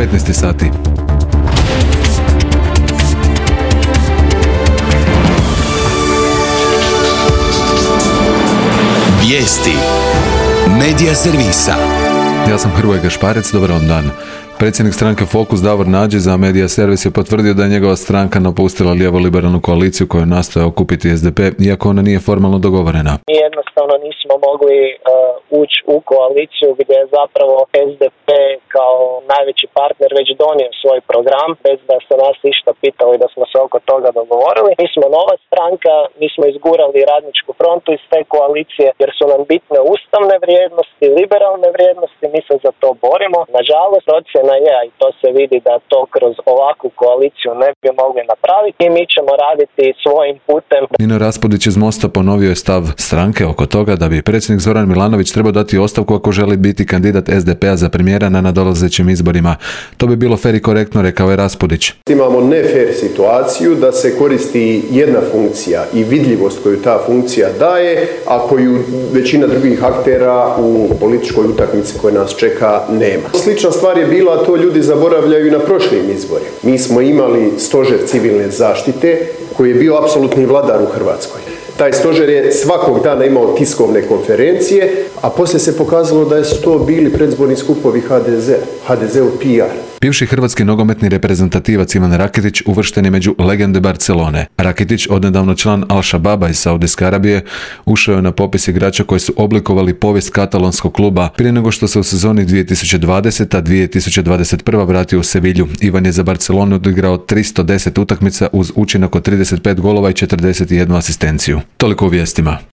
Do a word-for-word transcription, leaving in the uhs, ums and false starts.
devetnaest sati. Vijesti Medija servisa. Ja sam Hrvoje Gašparec, dobar vam dan. Predsjednik stranke Fokus Davor Nađi za Medija servis je potvrdio da je njegova stranka napustila lijevo-liberalnu koaliciju koju je nastojao okupiti es de pe, iako ona nije formalno dogovorena. Mi jednostavno nismo mogli uh, ući u koaliciju gdje je zapravo es de pe kao najveći partner već donio svoj program bez da se nas išta pitali da smo se oko toga dogovorili. Mi smo nova stranka, mi smo izgurali Radničku frontu iz te koalicije jer su nam bitne ustavne vrijednosti, liberalne vrijednosti, mi se za to borimo. Nažalost, procjena je, i to se vidi da to kroz ovakvu koaliciju ne bi mogli napraviti i mi ćemo raditi svojim putem. Nino Raspudić iz Mosta ponovio je stav stranke oko toga da bi predsjednik Zoran Milanović trebao dati ostavku ako želi biti kandidat es de pe-a za premijera na nadolazećim izborima. To bi bilo fer i korektno, rekao je Raspudić. Imamo nefer situaciju da se koristi jedna funkcija i vidljivost koju ta funkcija daje, a koju većina drugih aktera u političkoj utakmici koja nas čeka nema. Slična stvar je bila, a to ljudi zaboravljaju na prošlim izborima. Mi smo imali stožer civilne zaštite koji je bio apsolutni vladar u Hrvatskoj. Taj stožer je svakog dana imao tiskovne konferencije, a poslije se pokazalo da su to bili predizborni skupovi ha de ze, ha de ze-ov pi ar. Bivši hrvatski nogometni reprezentativac Ivan Rakitić uvršten je među legende Barcelone. Rakitić, odnedavno član Al-Shababa iz Saudijske Arabije, ušao je na popis igrača koji su oblikovali povijest katalonskog kluba prije nego što se u sezoni dvije tisuće dvadesete dvije tisuće dvadeset prva vratio u Sevilju. Ivan je za Barcelonu odigrao tristo deset utakmica uz učinak od trideset pet golova i četrdeset jednu asistenciju. Toliko u vijestima.